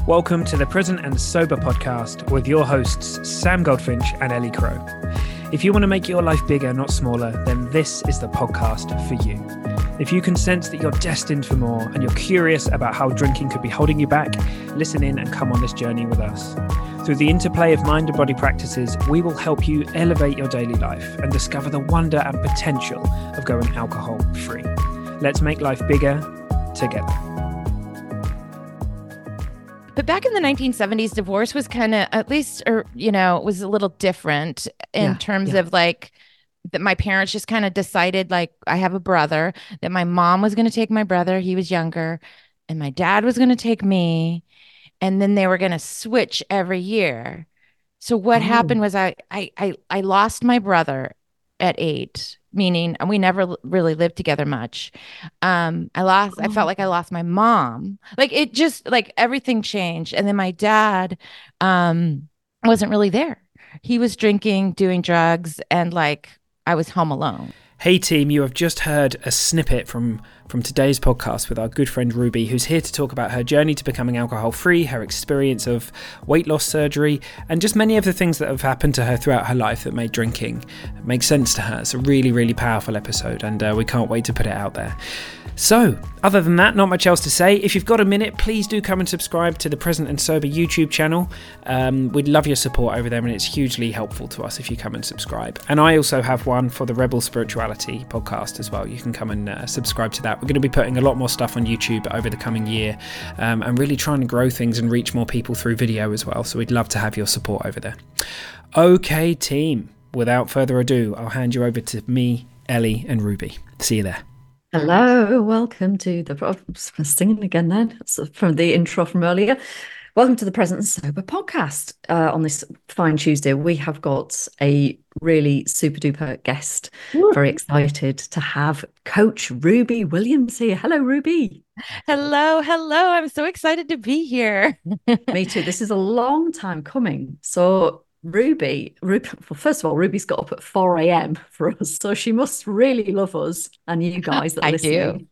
Welcome to the Present and Sober podcast with your hosts, Sam Goldfinch and Ellie Crow. If you want to make your life bigger, not smaller, then this is the podcast for you. If you can sense that you're destined for more and you're curious about how drinking could be holding you back, listen in and come on this journey with us. Through the interplay of mind and body practices, we will help you elevate your daily life and discover the wonder and potential of going alcohol-free. Let's make life bigger together. But back in the 1970s, divorce was kind of, at least, was a little different in terms of like, that my parents just kind of decided, like, I have a brother, that my mom was going to take my brother, he was younger, and my dad was going to take me, and then they were going to switch every year. So what happened was I lost my brother at 8, meaning we never really lived together much. I felt like I lost my mom. Like, it just, like, everything changed. And then my dad wasn't really there. He was drinking, doing drugs, and like, I was home alone. Hey team, you have just heard a snippet from today's podcast with our good friend Ruby, who's here to talk about her journey to becoming alcohol-free, her experience of weight loss surgery, and just many of the things that have happened to her throughout her life that made drinking make sense to her. It's a really, really powerful episode, and we can't wait to put it out there. So, other than that, not much else to say. If you've got a minute, please do come and subscribe to the Present and Sober YouTube channel. We'd love your support over there, and it's hugely helpful to us if you come and subscribe. And I also have one for the Rebel Spirituality podcast as well. You can come and subscribe to that. We're going to be putting a lot more stuff on YouTube over the coming year, and really trying to grow things and reach more people through video as well. So we'd love to have your support over there. Okay, team. Without further ado, I'll hand you over to me, Ellie, and Ruby. See you there. Hello, welcome to the... I'm singing again then, from the intro from earlier. Welcome to the Present and Sober podcast. On this fine Tuesday, we have got a really super duper guest. Very excited to have Coach Ruby Williams here. Hello, Ruby. Hello. I'm so excited to be here. Me too. This is a long time coming. So Ruby, well, first of all, Ruby's got up at 4 a.m. for us, so she must really love us and you guys that are listening.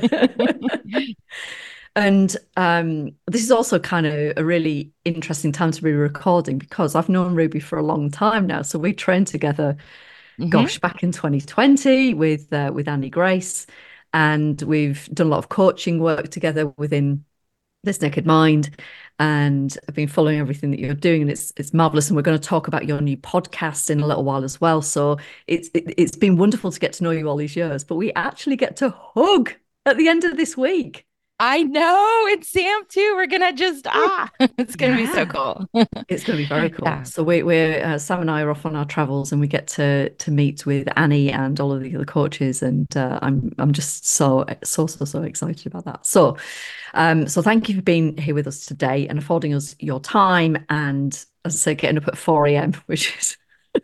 Do. And this is also kind of a really interesting time to be recording, because I've known Ruby for a long time now. So we trained together, back in 2020 with Annie Grace, and we've done a lot of coaching work together within This Naked Mind, and I've been following everything that you're doing, and it's marvelous. And we're going to talk about your new podcast in a little while as well. So it's been wonderful to get to know you all these years, but we actually get to hug at the end of this week. I know, and Sam too. We're gonna just it's gonna be so cool. It's gonna be very cool. Yeah. So we're Sam and I are off on our travels, and we get to meet with Annie and all of the other coaches, and I'm just so excited about that. So thank you for being here with us today and affording us your time, and as I say, getting up at 4 a.m, which is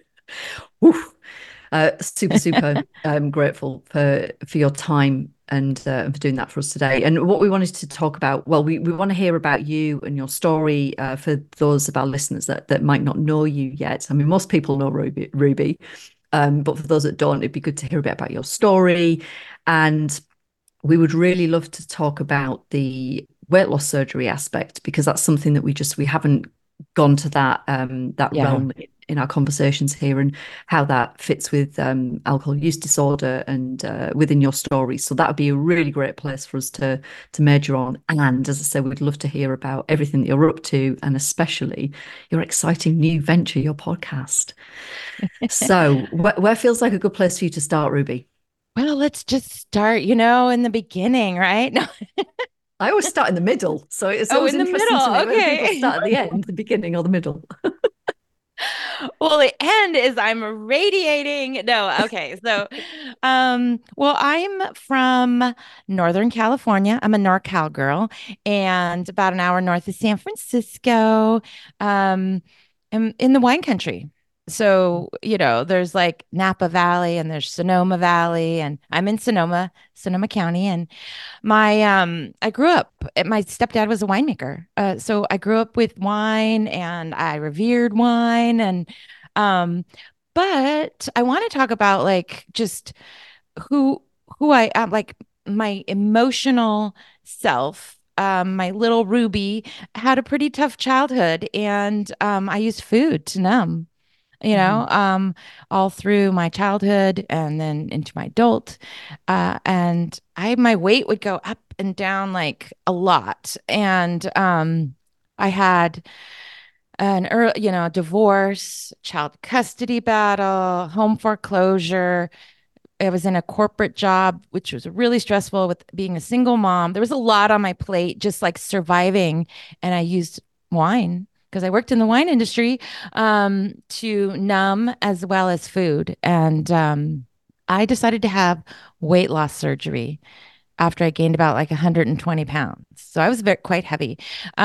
super grateful for your time and for doing that for us today. And what we wanted to talk about, well, we want to hear about you and your story for those of our listeners that might not know you yet. I mean, most people know Ruby, but for those that don't, it'd be good to hear a bit about your story. And we would really love to talk about the weight loss surgery aspect, because that's something that we haven't gone to that realm in our conversations here, and how that fits with alcohol use disorder and within your story. So that would be a really great place for us to major on. And as I said, we'd love to hear about everything that you're up to, and especially your exciting new venture, your podcast. So where feels like a good place for you to start, Ruby? Well, let's just start, in the beginning, right? No. I always start in the middle. So it's always in the interesting middle. to me Okay. when people start at the end, the beginning or the middle. Well, the end is I'm radiating. No, okay. So, well, I'm from Northern California. I'm a NorCal girl, and about an hour north of San Francisco, I'm in the wine country. So, there's like Napa Valley and there's Sonoma Valley, and I'm in Sonoma County. And I grew up, my stepdad was a winemaker. So I grew up with wine and I revered wine. And, but I want to talk about like just who I am, like my emotional self my little Ruby had a pretty tough childhood, and I used food to numb, you know, all through my childhood and then into my adult. And my weight would go up and down like a lot. And I had an early, divorce, child custody battle, home foreclosure. I was in a corporate job, which was really stressful with being a single mom. There was a lot on my plate, just like surviving. And I used wine because I worked in the wine industry to numb as well as food. And I decided to have weight loss surgery after I gained about like 120 pounds. So I was quite heavy.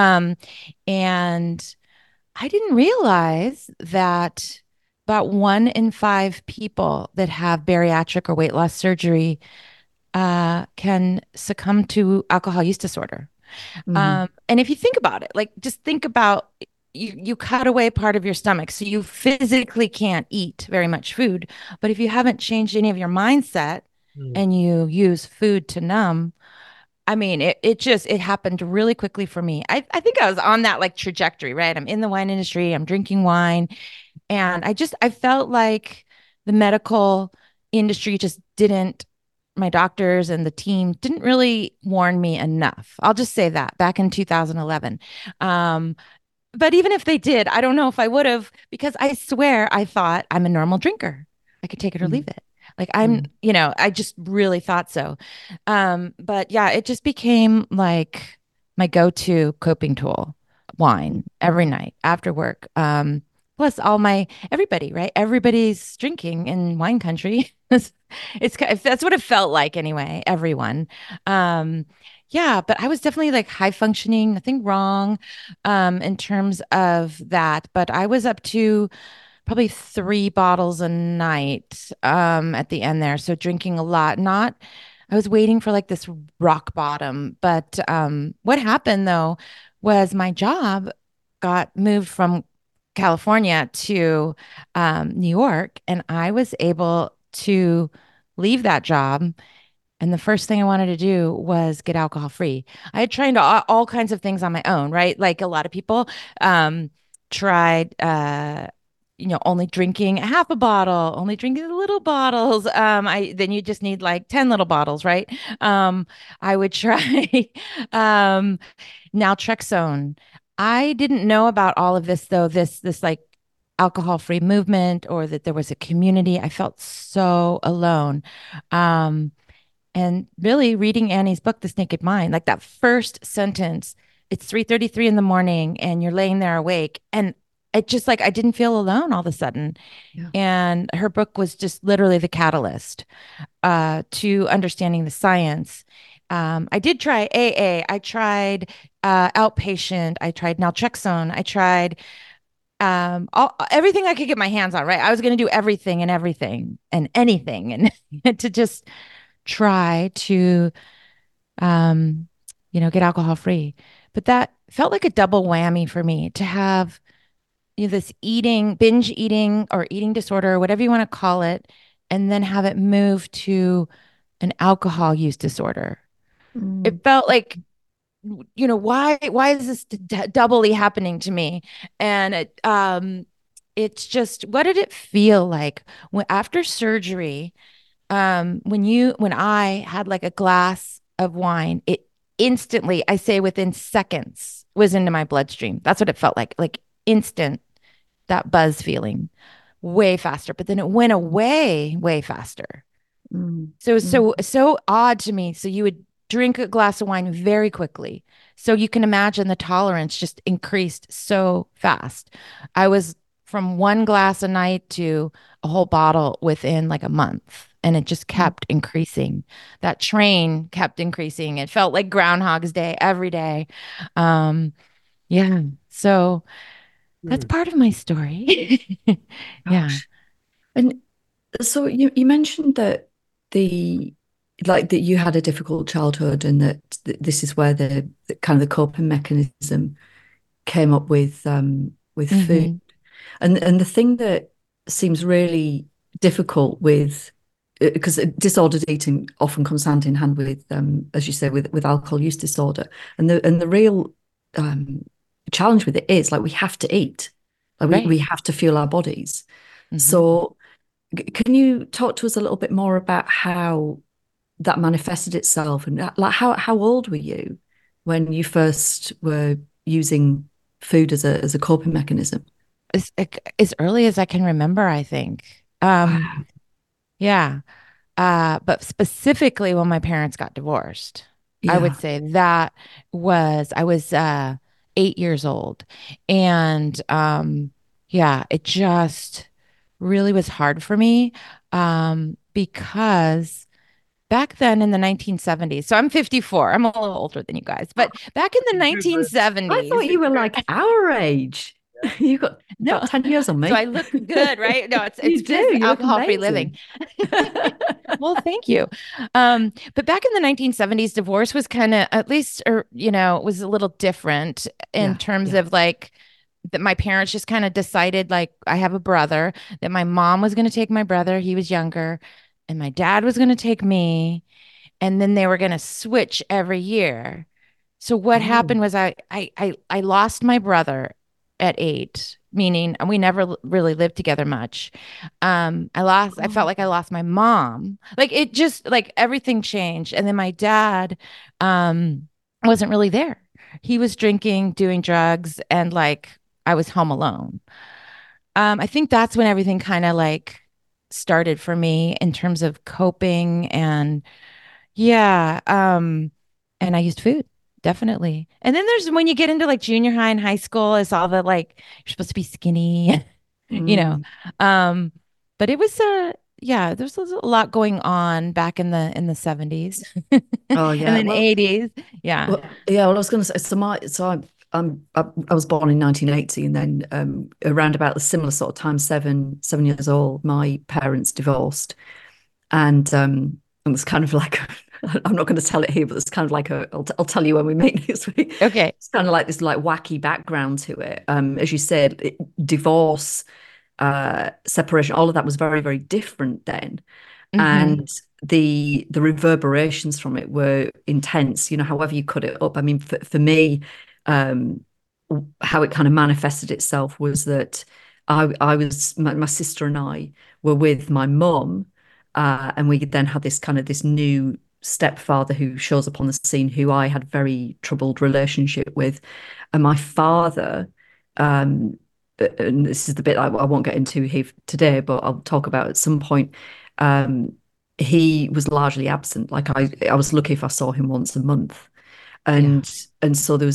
And I didn't realize that about 1 in 5 people that have bariatric or weight loss surgery can succumb to alcohol use disorder. And if you think about it, like just think about you cut away part of your stomach, so you physically can't eat very much food. But if you haven't changed any of your mindset and you use food to numb, I mean, it happened really quickly for me. I think I was on that like trajectory, right? I'm in the wine industry, I'm drinking wine, and I felt like the medical industry just didn't, my doctors and the team didn't really warn me enough. I'll just say that back in 2011. But even if they did, I don't know if I would have, because I swear I thought I'm a normal drinker. I could take it or leave it. Like I just really thought so. But yeah, it just became like my go-to coping tool, wine every night after work. Plus everybody, right? Everybody's drinking in wine country. That's what it felt like anyway, everyone. Yeah, but I was definitely like high functioning, nothing wrong in terms of that. But I was up to probably 3 bottles a night at the end there. So drinking a lot. I was waiting for like this rock bottom. But what happened though was my job got moved from California to New York, and I was able to leave that job. And the first thing I wanted to do was get alcohol free. I had tried all kinds of things on my own, right? Like a lot of people tried, only drinking a half a bottle, only drinking the little bottles. Then you just need like 10 little bottles, right? I would try naltrexone. I didn't know about all of this though. This like alcohol free movement, or that there was a community. I felt so alone. And really reading Annie's book, This Naked Mind, like that first sentence, it's 3:33 in the morning and you're laying there awake. And it just like, I didn't feel alone all of a sudden. Yeah. And her book was just literally the catalyst to understanding the science. I did try AA. I tried outpatient. I tried naltrexone. I tried everything I could get my hands on, right? I was going to do everything and anything and to just try to, get alcohol free. But that felt like a double whammy for me to have this binge eating or eating disorder, whatever you want to call it, and then have it move to an alcohol use disorder. It felt like, why is this doubly happening to me? And it's just, what did it feel like after surgery? When I had like a glass of wine, it instantly, I say within seconds, was into my bloodstream. That's what it felt like instant, that buzz feeling, way faster. But then it went away way faster. So it was so odd to me. So you would drink a glass of wine very quickly. So you can imagine the tolerance just increased so fast. I was from 1 glass a night to a whole bottle within like a month. And it just kept increasing. That train kept increasing. It felt like Groundhog's Day every day. Yeah. So that's part of my story. Yeah. And so you mentioned that that you had a difficult childhood, and that this is where the kind of the coping mechanism came up with food. And the thing that seems really difficult with because disordered eating often comes hand in hand with, as you say, with alcohol use disorder, and the real challenge with it is like we have to eat, like we Right. have to fuel our bodies. Hmm. So, can you talk to us a little bit more about how that manifested itself, and like how old were you when you first were using food as a coping mechanism? As early as I can remember, I think. Wow. Yeah. But specifically when my parents got divorced, I would Yeah. say that I was 8 years old. And yeah, it just really was hard for me because back then in the 1970s, so I'm 54, I'm a little older than you guys, but back in the I 1970s, thought you were like our age. You got no, about 10 years on so I me. look good, right? No, it's You because do. You look alcohol-free living. amazing. Well, thank you. But back in the 1970s, divorce was kind of, at least, or, it was a little different in Yeah. terms Yeah. of like that my parents just kind of decided, like, I have a brother, that my mom was going to take my brother, he was younger, and my dad was going to take me, and then they were going to switch every year. So what Oh. happened was I lost my brother at 8, meaning we never really lived together much. I felt Oh. like I lost my mom. Like it just like everything changed. And then my dad wasn't really there. He was drinking, doing drugs, and like I was home alone. I think that's when everything kind of like started for me in terms of coping and yeah. And I used food, definitely. And then there's when you get into like junior high and high school, it's all the like you're supposed to be skinny, you know. Mm. Um, but it was yeah, there's a lot going on back in the 70s Oh and yeah. then Well, 80s. Yeah. yeah. Well, I was going to say. I was born in 1980, and then around about the similar sort of time, 7 years old, my parents divorced, and it's kind of like I'm not going to tell it here, but it's kind of like I'll tell you when we meet next week. Okay. It's kind of like this like wacky background to it. As you said, divorce, separation, all of that was very, very different then, Hmm. and the reverberations from it were intense. However you cut it up. I mean, for me, um, how it kind of manifested itself was that I was my sister and I were with my mum, and we then had this new stepfather who shows up on the scene, who I had very troubled relationship with, and my father. And this is the bit I won't get into here today, but I'll talk about at some point. Um, he was largely absent. Like I was lucky if I saw him once a month, Yeah. and so there was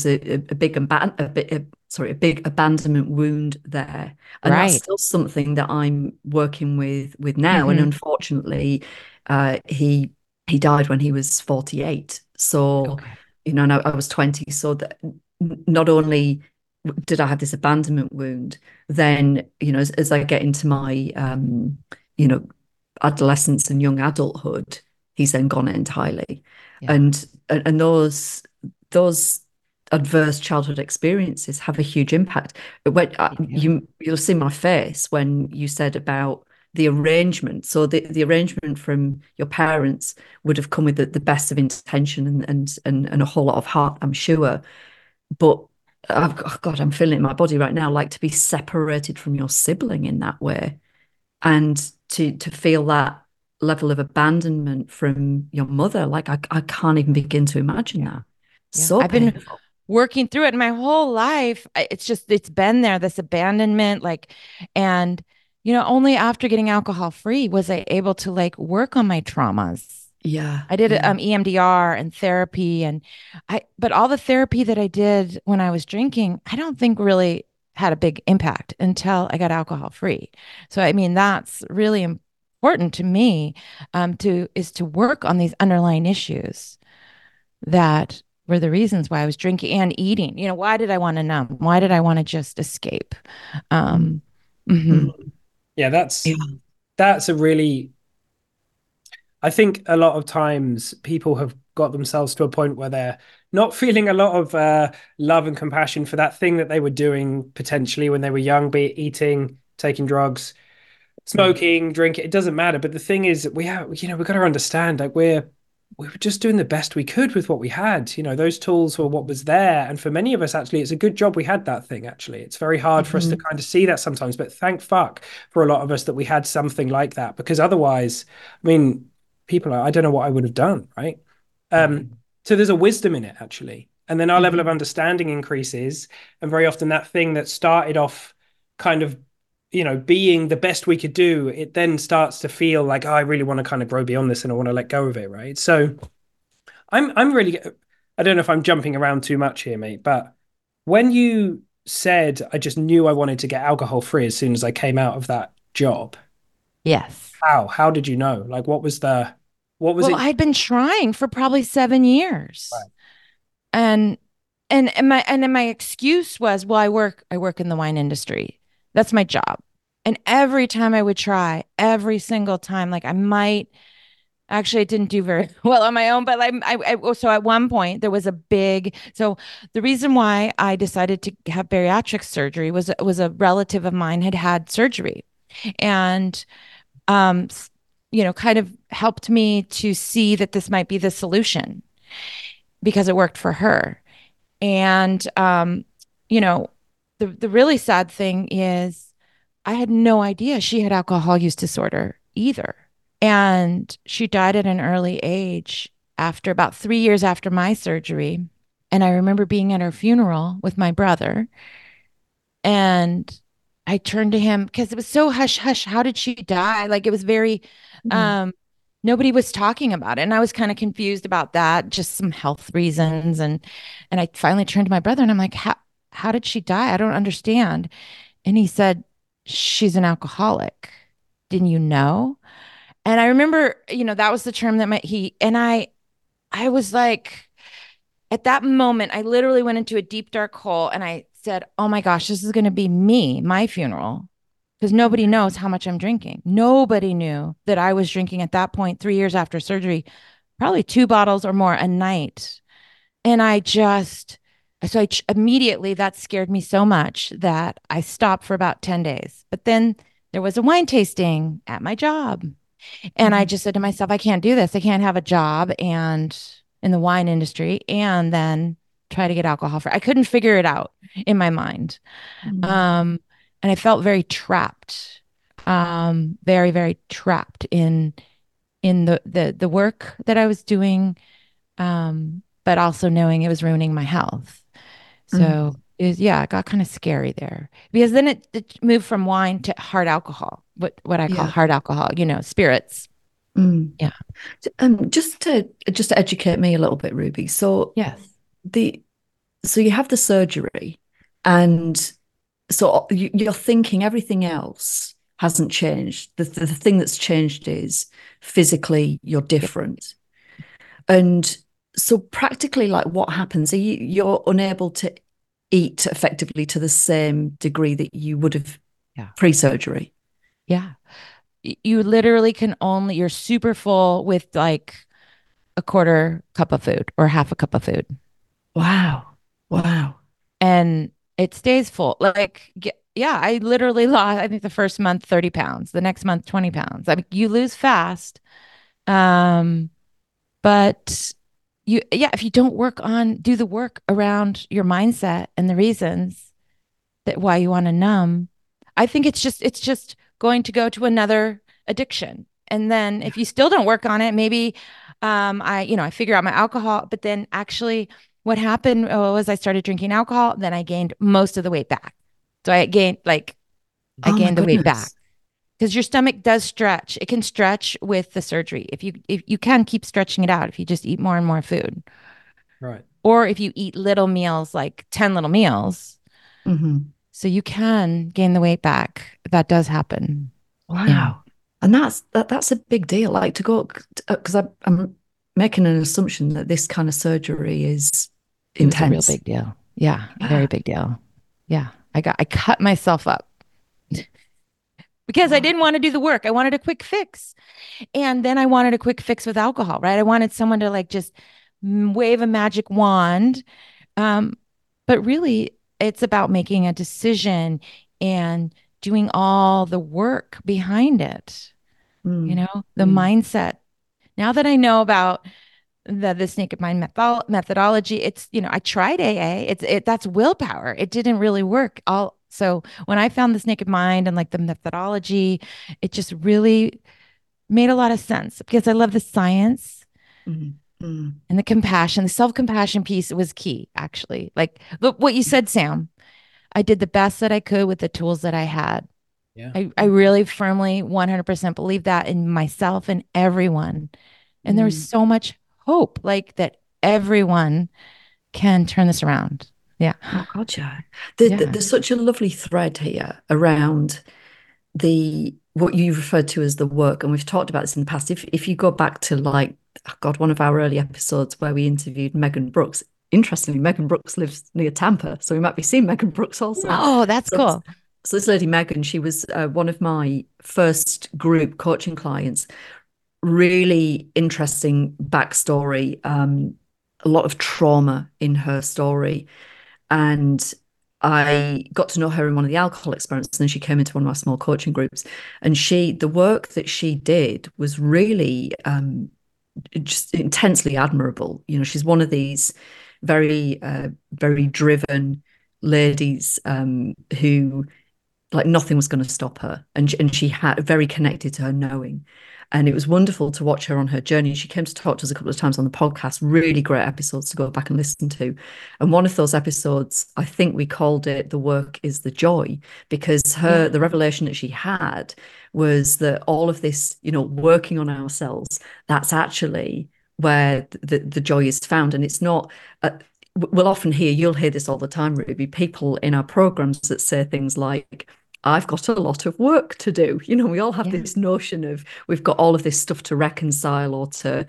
a big abandonment wound there, and that's Right. still something that I'm working with now. And Hmm. unfortunately, he died when he was 48. So, Okay. and I was 20. So that not only did I have this abandonment wound, then as I get into my you know adolescence and young adulthood, he's then gone entirely, Yeah. and those adverse childhood experiences have a huge impact. When Yeah. you'll see my face when you said about the arrangement. So the arrangement from your parents would have come with the best of intention and a whole lot of heart, I'm sure. But oh God, I'm feeling it in my body right now, like to be separated from your sibling in that way, and to feel that level of abandonment from your mother. Like I can't even begin to imagine Yeah. that. Yeah. So I've been painful. working through it my whole life. It's been there, this abandonment, like, and, only after getting alcohol free was I able to like work on my traumas. Yeah, I did yeah, EMDR and therapy, and but all the therapy that I did when I was drinking, I don't think really had a big impact until I got alcohol free. So, I mean, that's really important to me, to work on these underlying issues that were the reasons why I was drinking and eating. Why did I want to numb? Why did I want to just escape? mm, Um, mhm. mm, Yeah, yeah, that's a really, I think a lot of times people have got themselves to a point where they're not feeling a lot of love and compassion for that thing that they were doing potentially when they were young, be it eating, taking drugs. smoking, drinking, it doesn't matter. But the thing is, we have, we've got to understand, like, we were just doing the best we could with what we had. Those tools were what was there. And for many of us, actually, it's a good job we had that thing, actually. It's very hard for us to kind of see that sometimes, but thank fuck for a lot of us that we had something like that, because otherwise, I mean, I don't know what I would have done, right? So there's a wisdom in it, actually. And then our level of understanding increases. And very often that thing that started off kind of, being the best we could do, it then starts to feel like, oh, I really want to kind of grow beyond this and I want to let go of it, right? So I'm really, I don't know if I'm jumping around too much here, mate, but when you said I just knew I wanted to get alcohol free as soon as I came out of that job, Yes. how did you know? Like, what was Well, it? I'd been trying for probably 7 years. Right. And my excuse was, well, I work in the wine industry. That's my job. And every time I would try, every single time, like I might actually, I didn't do very well on my own, but so at one point there was so the reason why I decided to have bariatric surgery was a relative of mine had surgery, and um kind of helped me to see that this might be the solution because it worked for her. And the really sad thing is I had no idea she had alcohol use disorder either. And she died at an early age after about 3 years after my surgery. And I remember being at her funeral with my brother. And I turned to him because it was so hush hush. How did she die? Like it was very, nobody was talking about it. And I was kind of confused about that, just some health reasons. And I finally turned to my brother and I'm like, how did she die? I don't understand. And he said, she's an alcoholic. Didn't you know? And I remember, that was the term that I was like, at that moment, I literally went into a deep, dark hole and I said, oh my gosh, this is going to be me, my funeral, because nobody knows how much I'm drinking. Nobody knew that I was drinking at that point, 3 years after surgery, probably 2 bottles or more a night. And immediately that scared me so much that I stopped for about 10 days. But then there was a wine tasting at my job. And I just said to myself, I can't do this. I can't have a job and in the wine industry and then try to get alcohol free. I couldn't figure it out in my mind. And I felt very trapped, very, very trapped in the work that I was doing, but also knowing it was ruining my health. So it got kind of scary there because then it moved from wine to hard alcohol, what I call hard alcohol, spirits. Yeah. Just to educate me a little bit, Ruby. So yes, so you have the surgery, and so you're thinking everything else hasn't changed. The thing that's changed is physically you're different, and so practically, like, what happens? You're unable to eat effectively to the same degree that you would have pre-surgery. Yeah. You literally you're super full with like a quarter cup of food or half a cup of food. Wow. And it stays full. Like, yeah, I literally lost, I think the first month, 30 pounds, the next month, 20 pounds. I mean, you lose fast. But if you don't do the work around your mindset and the reasons that why you want to numb, I think it's just going to go to another addiction. And then if you still don't work on it, maybe I figure out my alcohol, but then actually what happened was I started drinking alcohol, then I gained most of the weight back. So I gained the weight back. Because your stomach does stretch. It can stretch with the surgery. If you can keep stretching it out if you just eat more and more food. Right. Or if you eat little meals, like 10 little meals. So you can gain the weight back. That does happen. Wow. Yeah. And that's a big deal. Like to go, because I'm making an assumption that this kind of surgery is intense. It's a real big deal. Yeah. Very big deal. Yeah. I cut myself up. Because I didn't want to do the work. I wanted a quick fix. And then I wanted a quick fix with alcohol, right? I wanted someone to like just wave a magic wand. But really, it's about making a decision and doing all the work behind it, the mindset. Now that I know about this naked mind methodology, it's, I tried AA. That's willpower. It didn't really work. So when I found this naked mind and like the methodology, it just really made a lot of sense because I love the science and the compassion. The self-compassion piece was key, actually. Like, look what you said, Sam. I did the best that I could with the tools that I had. Yeah. I really firmly 100% believe that in myself and everyone. And there's so much hope, like that everyone can turn this around. Yeah. Oh, God, yeah. There's such a lovely thread here around what you referred to as the work. And we've talked about this in the past. If you go back to like, oh God, one of our early episodes where we interviewed Megan Brooks. Interestingly, Megan Brooks lives near Tampa, so we might be seeing Megan Brooks also. Oh, that's cool. So this lady, Megan, she was one of my first group coaching clients. Really interesting backstory, a lot of trauma in her story. And I got to know her in one of the alcohol experiments, and then she came into one of my small coaching groups. And the work that she did was really just intensely admirable. She's one of these very, very driven ladies who, like, nothing was going to stop her, and she had very connected to her knowing. And it was wonderful to watch her on her journey. She came to talk to us a couple of times on the podcast, really great episodes to go back and listen to. And one of those episodes, I think we called it "The Work is the Joy," because the revelation that she had was that all of this, working on ourselves, that's actually where the joy is found. And it's not, you'll hear this all the time, Ruby, people in our programs that say things like, I've got a lot of work to do. We all have this notion of we've got all of this stuff to reconcile or to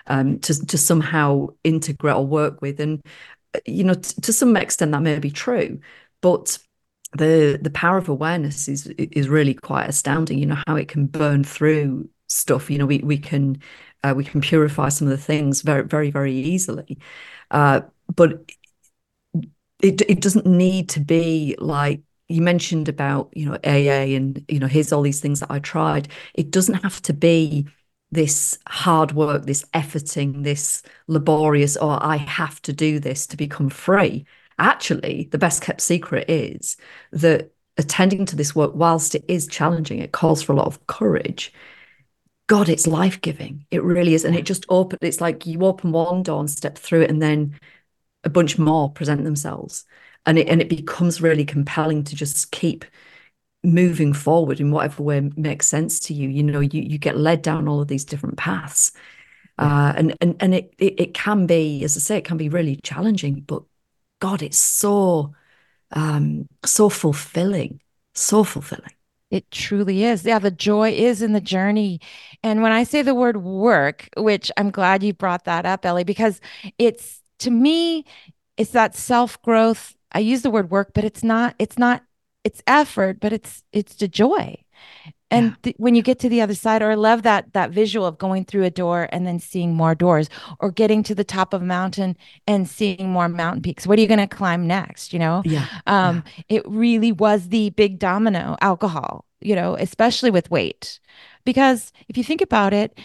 somehow integrate or work with. And, to some extent that may be true, but the power of awareness is really quite astounding. How it can burn through stuff. We can purify some of the things very, very, very easily. But it doesn't need to be like, you mentioned about, AA and, here's all these things that I tried. It doesn't have to be this hard work, this efforting, this laborious, or I have to do this to become free. Actually, the best kept secret is that attending to this work, whilst it is challenging, it calls for a lot of courage. God, it's life-giving. It really is. And it's like you open one door and step through it, and then a bunch more present themselves. And it becomes really compelling to just keep moving forward in whatever way makes sense to you. You get led down all of these different paths. And it can be, as I say, it can be really challenging, but God, it's so fulfilling, so fulfilling. It truly is. Yeah, the joy is in the journey. And when I say the word work, which I'm glad you brought that up, Ellie, because to me, it's that self-growth. I use the word work, but it's effort, but it's the joy. And when you get to the other side, or I love that visual of going through a door and then seeing more doors, or getting to the top of a mountain and seeing more mountain peaks. What are you going to climb next? It really was the big domino, alcohol, especially with weight. Because if you think about it,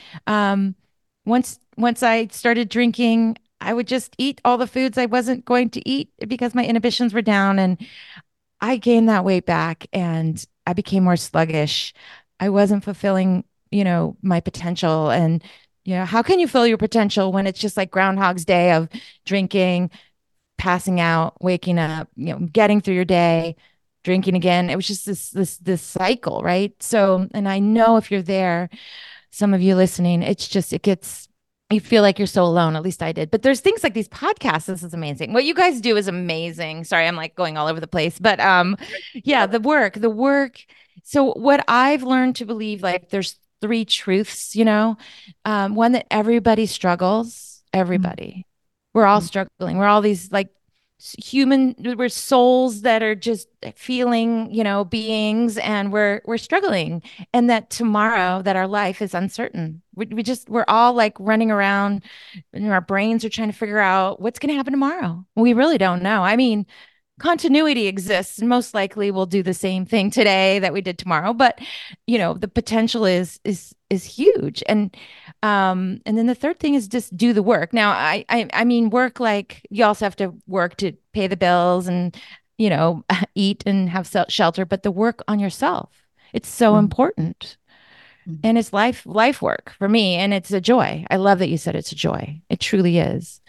once I started drinking, I would just eat all the foods I wasn't going to eat because my inhibitions were down, and I gained that weight back and I became more sluggish. I wasn't fulfilling, my potential. And, how can you fill your potential when it's just like Groundhog's Day of drinking, passing out, waking up, getting through your day, drinking again? It was just this cycle, right? So, and I know if you're there, some of you listening, you feel like you're so alone. At least I did. But there's things like these podcasts. This is amazing. What you guys do is amazing. Sorry, I'm like going all over the place. But the work. So what I've learned to believe, like, there's 3 truths, one, that everybody struggles. Everybody. We're all struggling. We're all these like we're souls that are just feeling, beings, and we're struggling, and that tomorrow, that our life is uncertain. We're all like running around, and our brains are trying to figure out what's going to happen tomorrow. We really don't know. I mean, continuity exists, and most likely we'll do the same thing today that we did tomorrow. But the potential is huge. And then the third thing is just do the work. Now, I mean work, like you also have to work to pay the bills and eat and have shelter, but the work on yourself, it's so important. And it's life work for me, and it's a joy. I love that you said it's a joy. It truly is.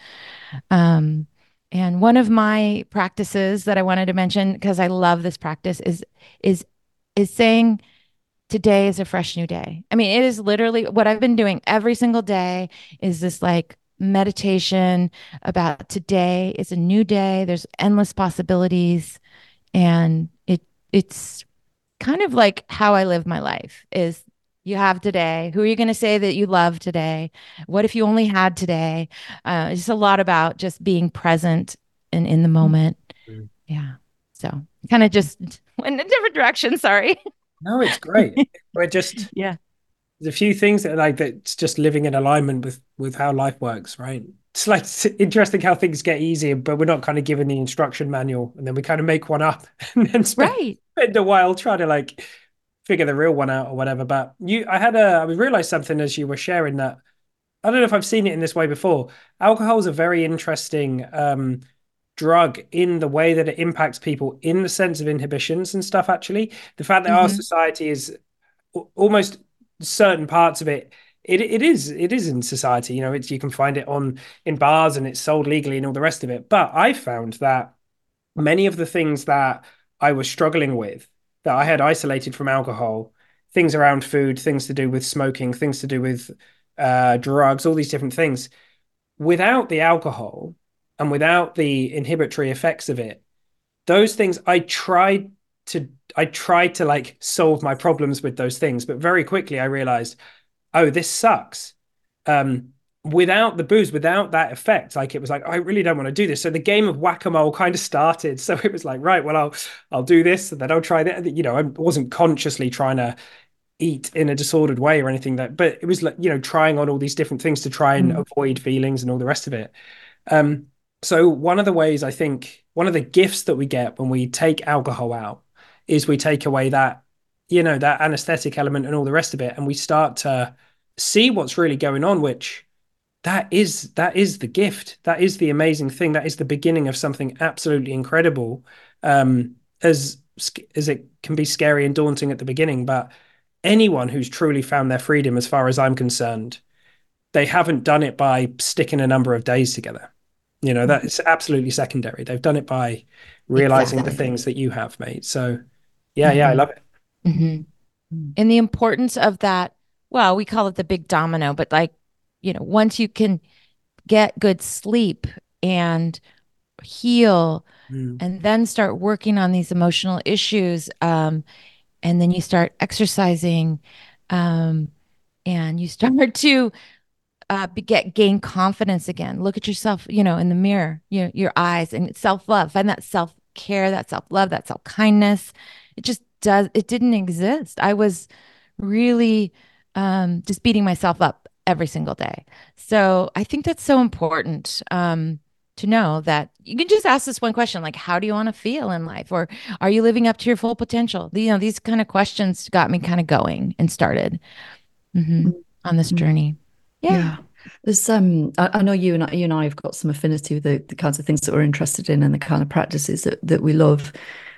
And one of my practices that I wanted to mention, because I love this practice, is saying today is a fresh new day. I mean, it is literally what I've been doing every single day, is this like meditation about today is a new day. There's endless possibilities. And it's kind of like how I live my life is, you have today. Who are you going to say that you love today? What if you only had today? It's a lot about just being present and in the moment. Mm-hmm. Yeah. So kind of just went in a different direction. Sorry. No, it's great. We're just, yeah. There's a few things that that's just living in alignment with how life works, right? It's like, it's interesting how things get easier, but we're not kind of given the instruction manual, and then we kind of make one up and then spend a while trying to like figure the real one out or whatever. But I realized something as you were sharing that. I don't know if I've seen it in this way before. Alcohol is a very interesting drug in the way that it impacts people in the sense of inhibitions and stuff. Actually, the fact that our society is almost certain parts of it is in society. You can find it in bars and it's sold legally and all the rest of it. But I found that many of the things that I was struggling with, that I had isolated from alcohol, things around food, things to do with smoking, things to do with drugs, all these different things, without the alcohol and without the inhibitory effects of it, those things I tried to like solve my problems with those things, but very quickly I realized, oh, this sucks. Without the booze, without that effect, like it was like, I really don't want to do this. So the game of whack-a-mole kind of started. So it was like, right, well, I'll do this, and then I'll try that. I wasn't consciously trying to eat in a disordered way or anything, but it was like, trying on all these different things to try and avoid feelings and all the rest of it. So one of the ways, I think, one of the gifts that we get when we take alcohol out is we take away that, that anesthetic element and all the rest of it, and we start to see what's really going on, which that is the gift. That is the amazing thing. That is the beginning of something absolutely incredible. As it can be scary and daunting at the beginning, but anyone who's truly found their freedom, as far as I'm concerned, they haven't done it by sticking a number of days together. That's absolutely secondary. They've done it by realizing the things that you have, mate. So yeah, I love it. And the importance of that, well, we call it the big domino, but like, once you can get good sleep and heal and then start working on these emotional issues, and then you start exercising, and you start to gain confidence again. Look at yourself, in the mirror, your eyes, and self-love. Find that self-care, that self-love, that self-kindness. It didn't exist. I was really just beating myself up every single day. So I think that's so important to know that you can just ask this one question, like, how do you want to feel in life? Or are you living up to your full potential? These kind of questions got me kind of going and started on this journey. Yeah. There's I know you and I have got some affinity with the kinds of things that we're interested in and the kind of practices that we love.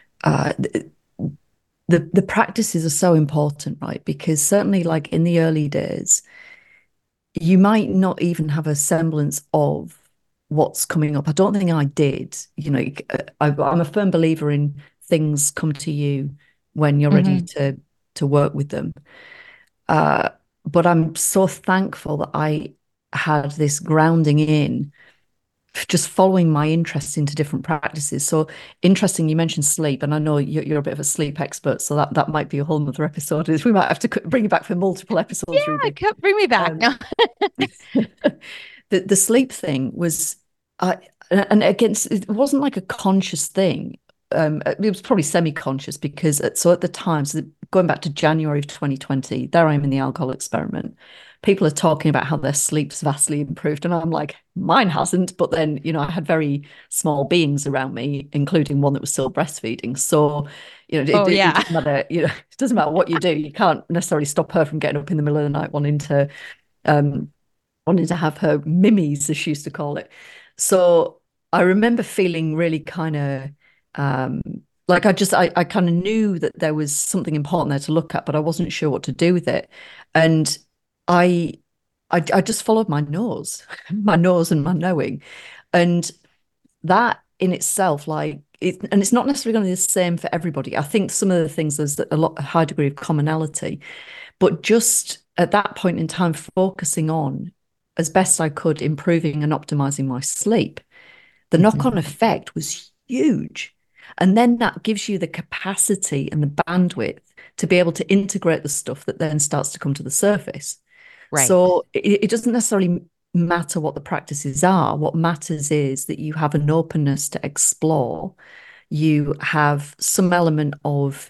The practices are so important, right? Because certainly, like in the early days, you might not even have a semblance of what's coming up. I don't think I did. I'm a firm believer in things come to you when you're ready to work with them. But I'm so thankful that I had this grounding in just following my interest into different practices. So interesting, you mentioned sleep, and I know you're a bit of a sleep expert, so that might be a whole other episode. We might have to bring you back for multiple episodes. Yeah, bring me back. The sleep thing was, and again, it wasn't like a conscious thing. It was probably semi-conscious because at the time, so going back to January of 2020, there I am in the alcohol experiment. people are talking about how their sleep's vastly improved, and I'm like, mine hasn't. But then, I had very small beings around me, including one that was still breastfeeding. So, it doesn't matter. It doesn't matter what you do. You can't necessarily stop her from getting up in the middle of the night wanting to have her mimmies, as she used to call it. So I remember feeling really kind of like I kind of knew that there was something important there to look at, but I wasn't sure what to do with it. And I just followed my nose, my nose and my knowing. And that in itself, and it's not necessarily going to be the same for everybody. I think some of the things, there's a high degree of commonality, but just at that point in time, focusing on, as best I could, improving and optimizing my sleep, the knock-on effect was huge. And then that gives you the capacity and the bandwidth to be able to integrate the stuff that then starts to come to the surface. Right. So it doesn't necessarily matter what the practices are. What matters is that you have an openness to explore. You have some element of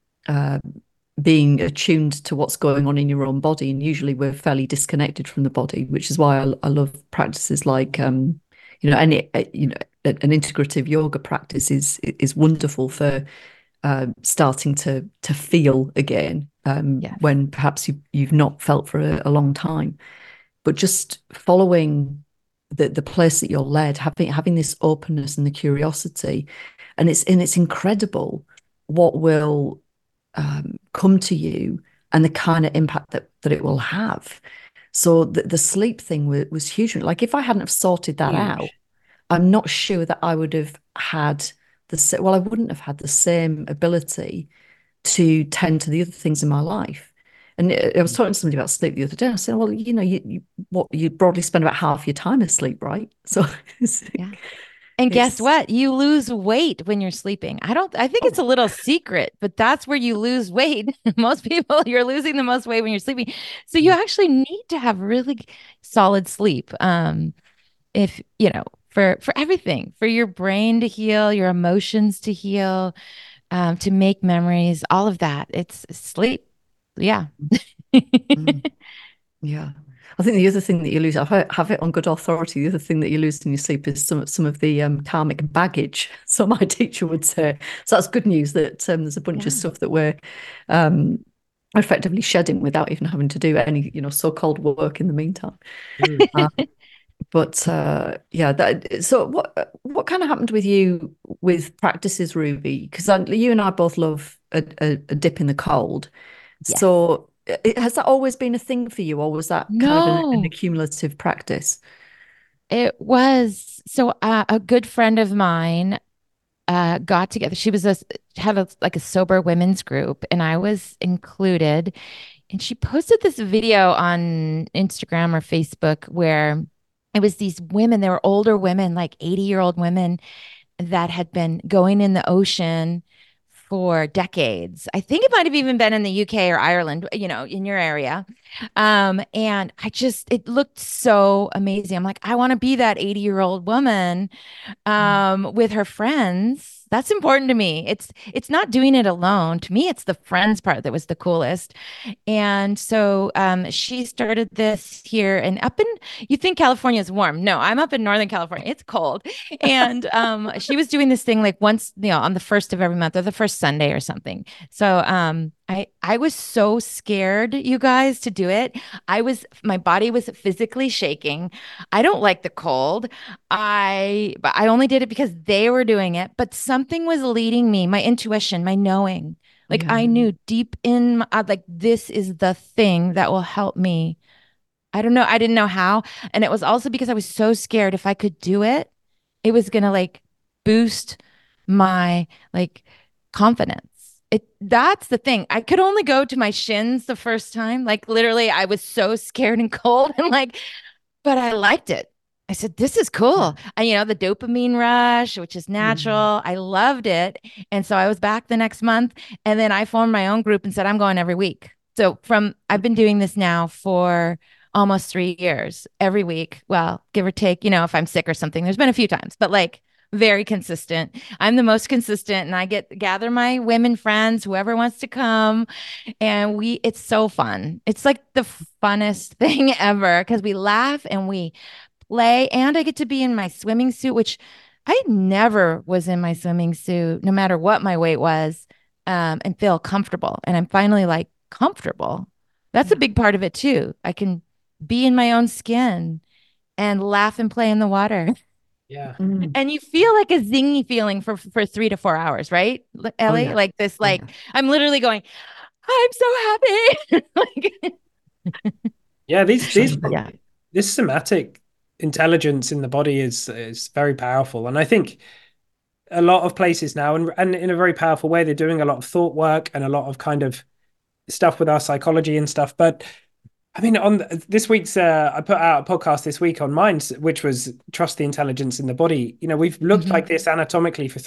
being attuned to what's going on in your own body. And usually we're fairly disconnected from the body, which is why I love practices like, an integrative yoga practice is wonderful for starting to feel again when perhaps you've not felt for a long time. But just following the place that you're led, having this openness and the curiosity, and it's incredible what will come to you and the kind of impact that it will have. So the sleep thing was huge. Like if I hadn't have sorted that out, I'm not sure that I would have had I wouldn't have had the same ability to tend to the other things in my life. And I was talking to somebody about sleep the other day. I said, well, you broadly spend about half your time asleep, right? So yeah. And guess what? You lose weight when you're sleeping. I think it's a little secret, but that's where you lose weight. Most people, you're losing the most weight when you're sleeping. So you actually need to have really solid sleep. If, for everything, for your brain to heal, your emotions to heal, to make memories, all of that. It's sleep. Yeah. Yeah. I think the other thing that you lose, I have it on good authority, the other thing that you lose in your sleep is some of the karmic baggage. So my teacher would say, so that's good news that there's a bunch of stuff that we're effectively shedding without even having to do any, so-called work in the meantime. But so what kind of happened with you with practices, Ruby? Because you and I both love a dip in the cold. Yes. So has that always been a thing for you, or was that kind of an accumulative practice? It was. So a good friend of mine got together. She was had a sober women's group, and I was included. And she posted this video on Instagram or Facebook where it was these women. They were older women, like 80-year-old women, that had been going in the ocean for decades. I think it might have even been in the UK or Ireland, in your area. And it looked so amazing. I'm like, I want to be that 80-year-old woman with her friends. That's important to me. It's not doing it alone. To me, it's the friends part that was the coolest. And so she started this here, and you think California is warm. No, I'm up in Northern California. It's cold. And she was doing this thing like once, on the first of every month or the first Sunday or something. So I was so scared, you guys, to do it. My body was physically shaking. I don't like the cold. But I only did it because they were doing it, but something was leading me, my intuition, my knowing. Like I knew deep in like, this is the thing that will help me. I don't know. I didn't know how. And it was also because I was so scared if I could do it, it was going to like boost my like confidence. That's the thing. I could only go to my shins the first time. Like literally I was so scared and cold and but I liked it. I said, this is cool. And the dopamine rush, which is natural. I loved it. And so I was back the next month, and then I formed my own group and said, I'm going every week. So I've been doing this now for almost 3 years, every week. Well, give or take, if I'm sick or something, there's been a few times, but very consistent. I'm the most consistent, and I gather my women friends, whoever wants to come, and it's so fun. It's like the funnest thing ever because we laugh and we play, and I get to be in my swimming suit, which I never was in my swimming suit, no matter what my weight was, and feel comfortable. And I'm finally like comfortable. That's a big part of it too. I can be in my own skin and laugh and play in the water. Yeah. And you feel like a zingy feeling for 3 to 4 hours, right, Ellie? Yeah. Like this, like I'm literally going, I'm so happy. This somatic intelligence in the body is very powerful. And I think a lot of places now, and in a very powerful way, they're doing a lot of thought work and a lot of kind of stuff with our psychology and stuff. But I mean, on this week's, I put out a podcast this week on mine, which was Trust the Intelligence in the Body. You know, we've looked like this anatomically for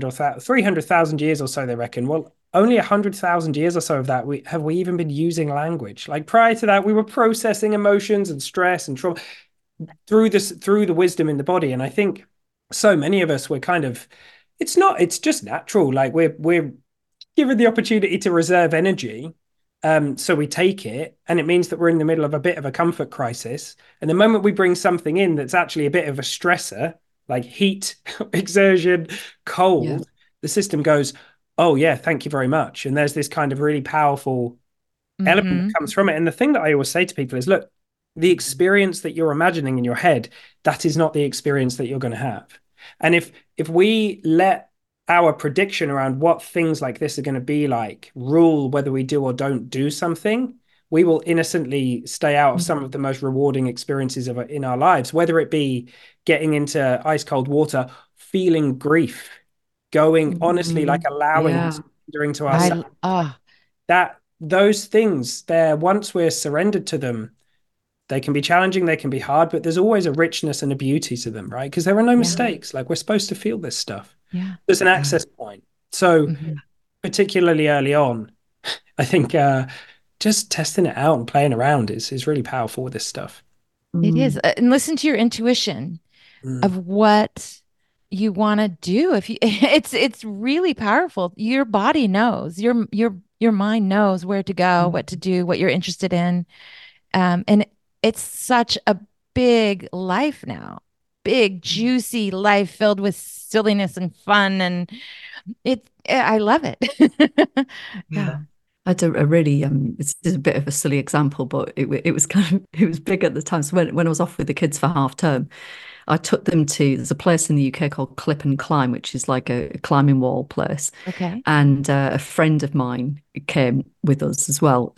300,000 years or so, they reckon. Well, only 100,000 years or so of that, have we even been using language? Like prior to that, we were processing emotions and stress and trauma through the wisdom in the body. And I think so many of us, we're kind of, it's just natural. Like we're given the opportunity to reserve energy. So we take it, and it means that we're in the middle of a bit of a comfort crisis. And the moment we bring something in that's actually a bit of a stressor, like heat, exertion, cold, the system goes, oh yeah, thank you very much. And there's this kind of really powerful element that comes from it. And the thing that I always say to people is, look, the experience that you're imagining in your head, that is not the experience that you're going to have. And if we let our prediction around what things like this are going to be like rule whether we do or don't do something, we will innocently stay out of some of the most rewarding experiences in our lives, whether it be getting into ice cold water, feeling grief, going honestly, like allowing surrendering to ourselves. That those things there, once we're surrendered to them, they can be challenging, they can be hard, but there's always a richness and a beauty to them, right? Because there are no mistakes. Like, we're supposed to feel this stuff. There's an access point. So particularly early on, I think just testing it out and playing around is really powerful with this stuff. It is. And listen to your intuition of what you want to do. If you, it's really powerful. Your body knows, your mind knows where to go, what to do, what you're interested in. And it's such a big life now, big, juicy life filled with silliness and fun. And I love it. I had a really, it's a bit of a silly example, but it was it was big at the time. So when I was off with the kids for half term, I took them there's a place in the UK called Clip and Climb, which is like a climbing wall place. Okay. And a friend of mine came with us as well.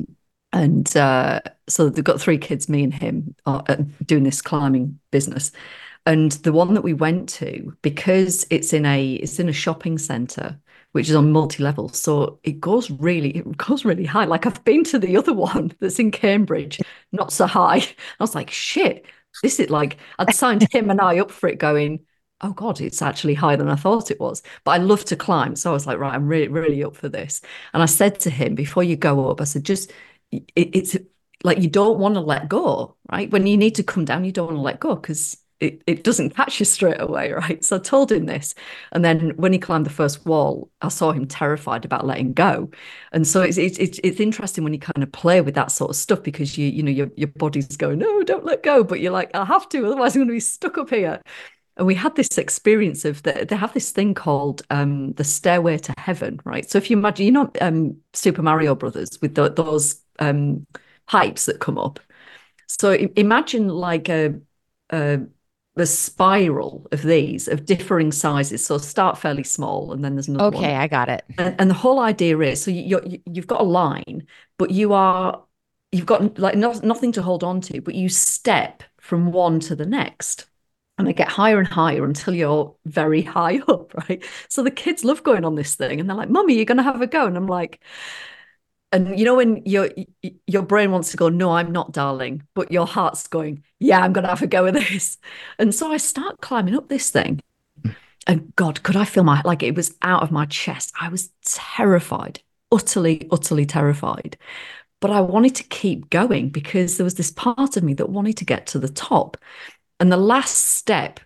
So they've got 3 kids, me and him, doing this climbing business. And the one that we went to, because it's in a shopping centre, which is on multi-level, so it goes really high. Like, I've been to the other one that's in Cambridge, not so high. I was like, shit, this is like, I'd signed him and I up for it, going, oh God, it's actually higher than I thought it was. But I love to climb. So I was like, right, I'm really, really up for this. And I said to him, before you go up, I said, it's like, you don't want to let go, right? When you need to come down, you don't want to let go because it doesn't catch you straight away, right? So I told him this. And then when he climbed the first wall, I saw him terrified about letting go. And so it's interesting when you kind of play with that sort of stuff, because you know your body's going, no, don't let go. But you're like, I have to, otherwise I'm going to be stuck up here. And we had this experience of they have this thing called the Stairway to Heaven, right? So if you imagine, you know, Super Mario Brothers with those pipes that come up. So imagine like a spiral of these of differing sizes. So start fairly small, and then there's another one. Okay, I got it. And the whole idea is, so you've got a line, but you've got like nothing to hold on to, but you step from one to the next. And they get higher and higher until you're very high up, right? So the kids love going on this thing, and they're like, "Mummy, you're going to have a go?" And I'm like, and you know when your brain wants to go, "No, I'm not, darling," but your heart's going, "Yeah, I'm going to have a go with this." And so I start climbing up this thing, and God, could I feel like it was out of my chest? I was terrified, utterly, utterly terrified. But I wanted to keep going because there was this part of me that wanted to get to the top. And the last step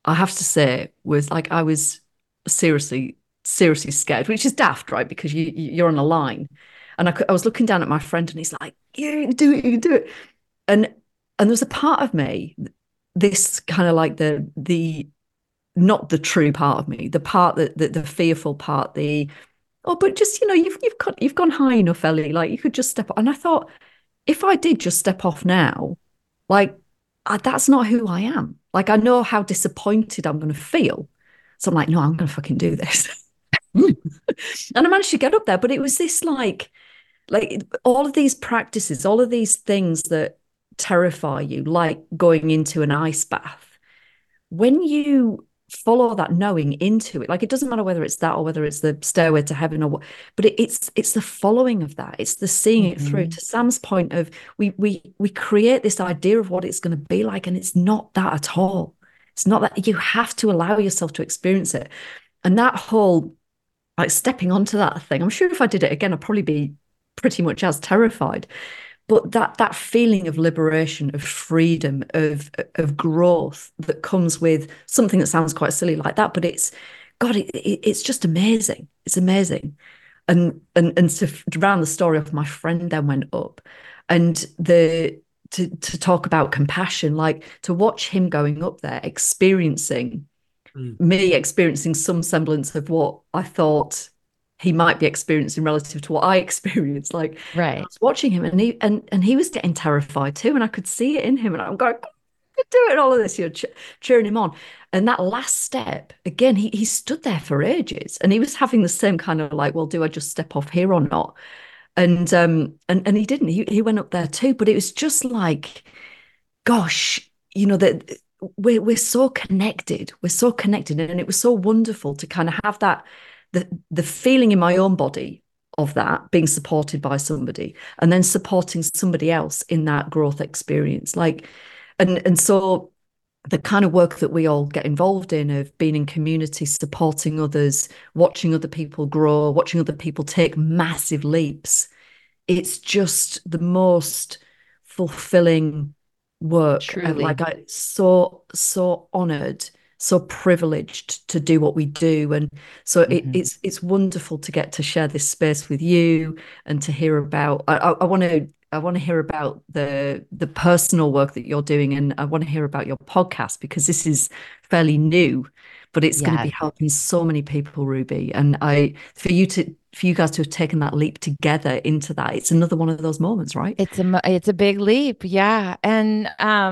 I have to say, was like I was seriously, seriously scared, which is daft, right? Because you're on a line, and I was looking down at my friend, and he's like, "Yeah, you can do it, you can do it," and there was a part of me, this kind of like the not the true part of me, the part that the fearful part, the oh, but just you've gone high enough, Ellie. Like you could just step up. And I thought, if I did just step off now, like that's not who I am. Like I know how disappointed I'm going to feel. So I'm like, no, I'm going to fucking do this. And I managed to get up there, but it was this like all of these practices, all of these things that terrify you, like going into an ice bath. When you follow that knowing into it, like it doesn't matter whether it's that or whether it's the stairway to heaven or what, but it's the following of that, it's the seeing it through. To Sam's point of we create this idea of what it's going to be like, and it's not that at all. It's not that. You have to allow yourself to experience it. And that whole like stepping onto that thing, I'm sure if I did it again I'd probably be pretty much as terrified. But that feeling of liberation, of freedom, of growth that comes with something that sounds quite silly like that, but it's God, it's just amazing. It's amazing. And to round the story off, my friend then went up, and to talk about compassion, like to watch him going up there, experiencing me experiencing some semblance of what I thought he might be experiencing relative to what I experienced. Like I was watching him, and he was getting terrified too, and I could see it in him, and I'm going, "You're doing all of this, you're cheering him on." And that last step, again, he stood there for ages, and he was having the same kind of like, well, do I just step off here or not? And he didn't. He went up there too, but it was just like, gosh, that we're so connected. We're so connected, and it was so wonderful to kind of have that the feeling in my own body of that being supported by somebody, and then supporting somebody else in that growth experience. Like, and so the kind of work that we all get involved in, of being in community, supporting others, watching other people grow, watching other people take massive leaps, it's just the most fulfilling work. And Truly. like I so honored, so privileged to do what we do. And so it's wonderful to get to share this space with you, and to hear about I want to hear about the personal work that you're doing, and I want to hear about your podcast, because this is fairly new, but it's going to be helping so many people, Ruby. And for you guys to have taken that leap together into that, it's another one of those moments, right? It's a big leap. Yeah. And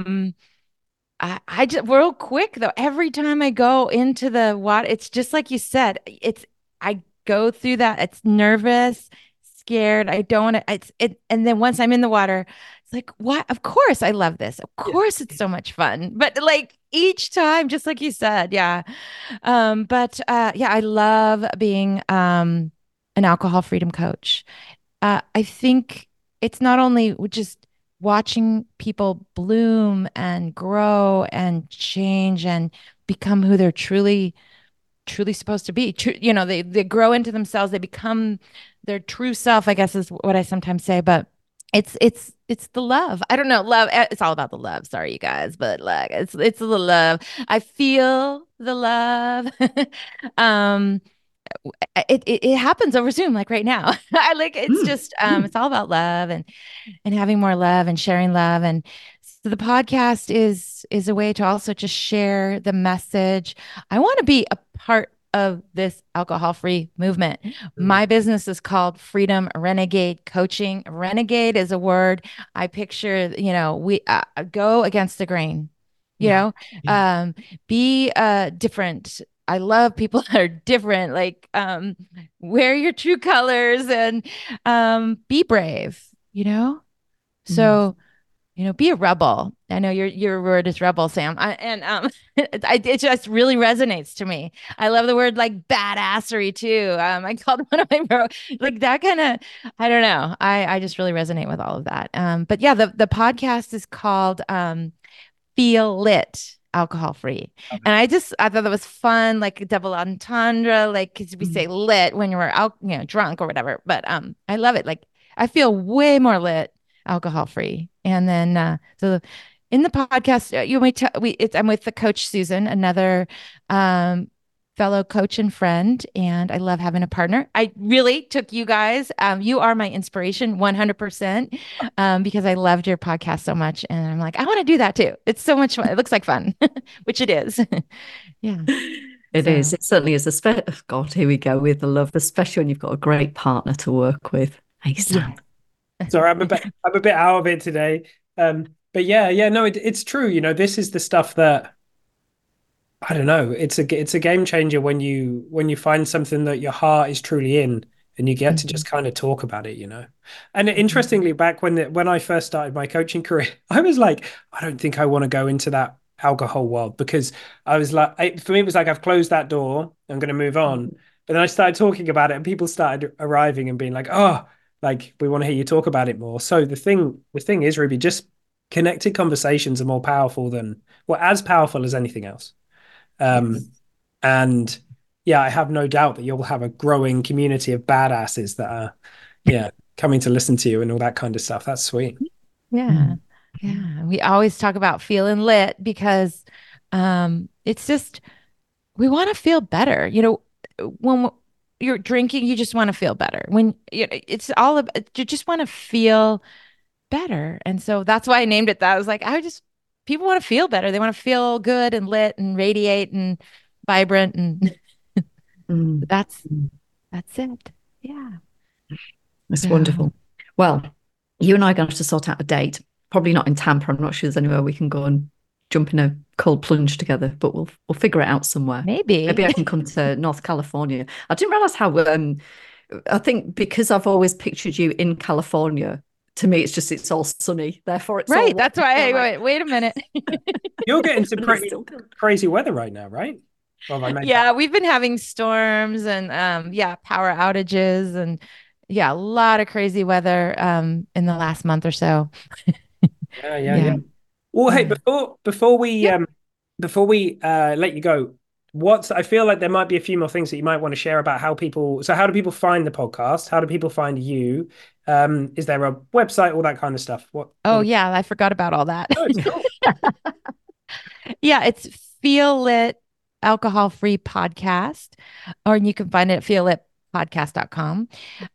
I just real quick though, every time I go into the water, it's just like you said, I go through that. It's nervous, scared. I don't want to, and then once I'm in the water, it's like, what? Of course I love this. Of course it's so much fun. But like each time, just like you said, yeah. Yeah, I love being an alcohol freedom coach. I think it's not only just watching people bloom and grow and change and become who they're truly supposed to be. They grow into themselves. They become their true self, I guess is what I sometimes say. But it's the love. I don't know, love. It's all about the love. Sorry, you guys, but like it's the love. I feel the love. um, it happens over Zoom like right now. I like it's just it's all about love and having more love and sharing love. And so the podcast is a way to also just share the message. I want to be a part of this alcohol-free movement. My business is called Freedom Renegade Coaching. Renegade is a word I picture, we go against the grain, be different. I love people that are different, like wear your true colors and be brave, So, be a rebel. I know your word is rebel, Sam. It just really resonates to me. I love the word like badassery too. I called one of my like that kind of, I don't know. I just really resonate with all of that. But yeah, the podcast is called Feel Lit Alcohol Free. Okay. And I thought that was fun, like a double entendre, like cause we say lit when you were out, drunk or whatever. But I love it. Like I feel way more lit alcohol free. And then so in the podcast, I'm with the coach Susan, another fellow coach and friend, and I love having a partner. I really took you guys. You are my inspiration 100%, because I loved your podcast so much. And I'm like, I want to do that too. It's so much fun. It looks like fun, which it is. Yeah. It is. It certainly is. God, here we go with the love, especially when you've got a great partner to work with. Hey, Sam. Sorry, I'm a bit out of it today. But no, it's true. You know, this is the stuff that, I don't know. It's a game changer when you find something that your heart is truly in, and you get to just kind of talk about it, you know. And interestingly, back when I first started my coaching career, I was like, I don't think I want to go into that alcohol world, because I was like, for me, it was like, I've closed that door, I'm going to move on. But then I started talking about it, and people started arriving and being like, oh, like, we want to hear you talk about it more. So the thing is, Ruby, just connected conversations are more powerful than, well, as powerful as anything else. And yeah, I have no doubt that you'll have a growing community of badasses that are, coming to listen to you and all that kind of stuff. That's sweet. Yeah. Yeah. We always talk about feeling lit because it's just, we want to feel better. You know, when you're drinking, you just want to feel better. When it's all about, you just want to feel better. And so that's why I named it that. I was like, people want to feel better. They want to feel good and lit and radiate and vibrant. And that's it. Yeah. That's wonderful. Well, you and I are going to have to sort out a date. Probably not in Tampa. I'm not sure there's anywhere we can go and jump in a cold plunge together, but we'll figure it out somewhere. Maybe I can come to North California. I didn't realize how, I think because I've always pictured you in California, to me, it's all sunny. Therefore, it's right. All that's why. Wait a minute. You're getting some pretty crazy weather right now, right? Well, we've been having storms and power outages and a lot of crazy weather in the last month or so. Yeah. Well, hey, before we let you go, I feel like there might be a few more things that you might want to share about how do people find the podcast? How do people find you? Is there a website, all that kind of stuff? I forgot about all that. Oh, it's cool. It's Feel Lit Alcohol Free Podcast, or you can find it at feellitpodcast.com.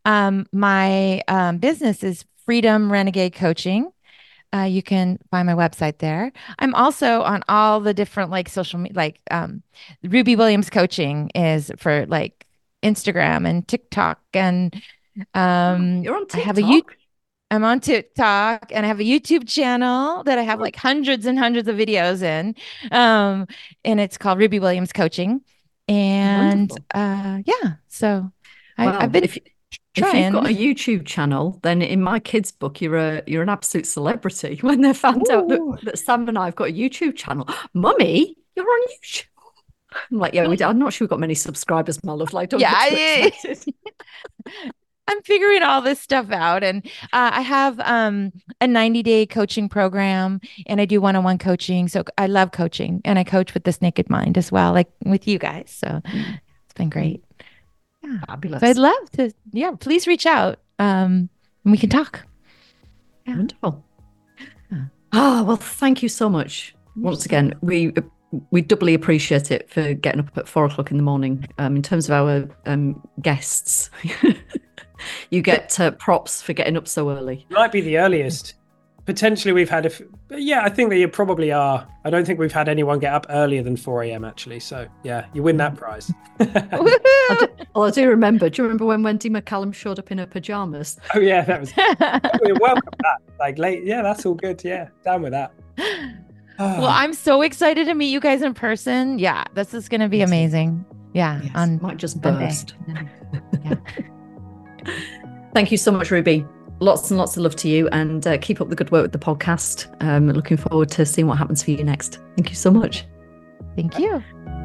My business is Freedom Renegade Coaching. You can find my website there. I'm also on all the different social media, Ruby Williams Coaching is for Instagram and TikTok, and you're on TikTok. I'm on TikTok, and I have a YouTube channel that I have hundreds and hundreds of videos in, and it's called Ruby Williams Coaching. And so I've been. If you've got a YouTube channel, then in my kids' book, you're an absolute celebrity. When they found out that Sam and I have got a YouTube channel, Mummy, you're on YouTube. I'm like, I'm not sure we've got many subscribers, my love. Don't get too excited. I'm figuring all this stuff out, and I have a 90-day coaching program, and I do one-on-one coaching. So I love coaching, and I coach with This Naked Mind as well, like with you guys. So it's been great. Yeah. Fabulous. So I'd love to. Yeah, please reach out, and we can talk. Yeah. Wonderful. Well, thank you so much once again. We doubly appreciate it for getting up at 4 o'clock in the morning. In terms of our guests, you get props for getting up so early. You might be the earliest. Potentially we've had I think that you probably are. I don't think we've had anyone get up earlier than 4 a.m. actually. So yeah, you win that prize. I do remember. Do you remember when Wendy McCallum showed up in her pajamas? Oh yeah, that was we're welcome that. Late. Yeah, that's all good. Yeah, down with that. Well, I'm so excited to meet you guys in person. Yeah, this is going to be amazing. Yeah, yes, might just burst. Yeah. Thank you so much, Ruby. Lots and lots of love to you, and keep up the good work with the podcast. Looking forward to seeing what happens for you next. Thank you so much. Thank you.